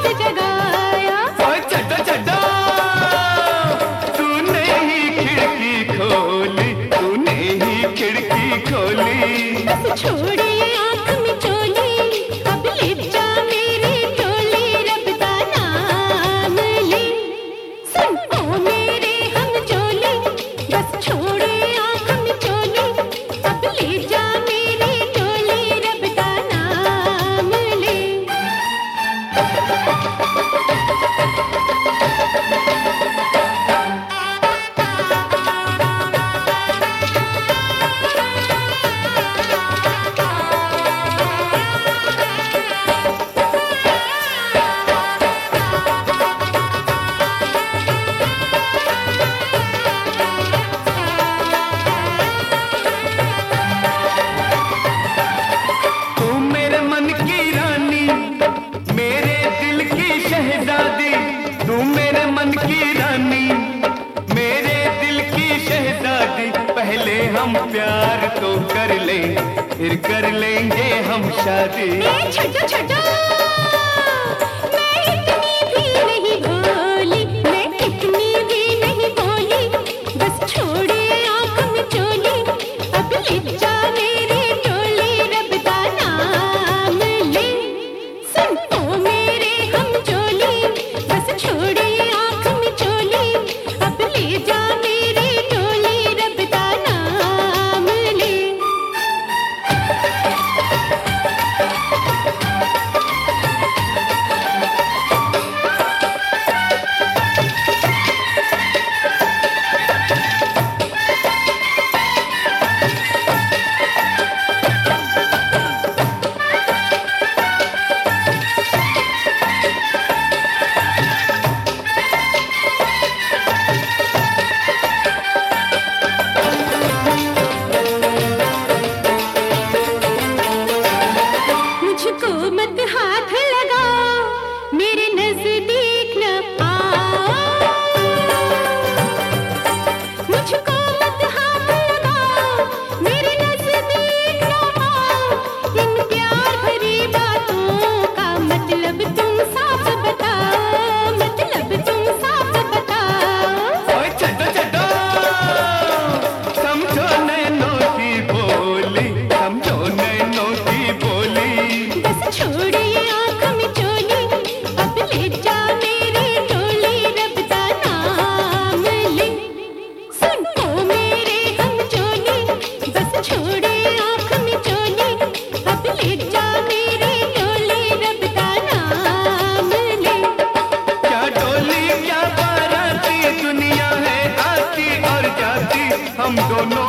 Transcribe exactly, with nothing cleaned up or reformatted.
रात जगाया। ओए छड्डो छड्डो, तूने ही खिड़की खोली, तूने ही खिड़की खोली। बस छोड़े आँख में चोली, अब ले जा मेरी टोली, रब दा नाम ले। सुन ओ मेरे हम चोली, बस छोड़े आँख में चोली, अब ले जा मेरी टोली, रब दा नाम ले। तू मेरे मन की रानी, मेरे दिल की शहजादी। पहले हम प्यार तो कर ले, फिर कर लेंगे हम शादी। छड्डो छड्डो, मैं इतनी भी नहीं भोली, मैं इतनी भी नहीं भोली, बस छोड़े आँख में चोली, अब ले जा मेरी टोली, रब दा नाम ले। सुन ओ मेरे हम चोली, बस छोड़े आँख में चोली, अब ले जा मेरी टोली, रब दा नाम ले। मुझको मत हाथ लगाओ, मेरे नजदीक न आओ। मुझको मत हाथ लगाओ, मेरे नजदीक न आओ। इन प्यार भरी बातों का मतलब तुम साफ बताओ, मतलब तुम साफ बताओ। ओए छड्डो छड्डो, समझो नैनों की बोली, समझो नैनों की बोली। बस छोड़े आँख में चोली, अब ले जा मेरी टोली, रब दा नाम ले। सुन ओ मेरे हम चोली, बस छोड़े आँख में चोली, अब ले जा मेरी टोली, रब दा नाम ले। क्या डोली क्या बाराती, दुनिया है आती और जाती, हम दोनों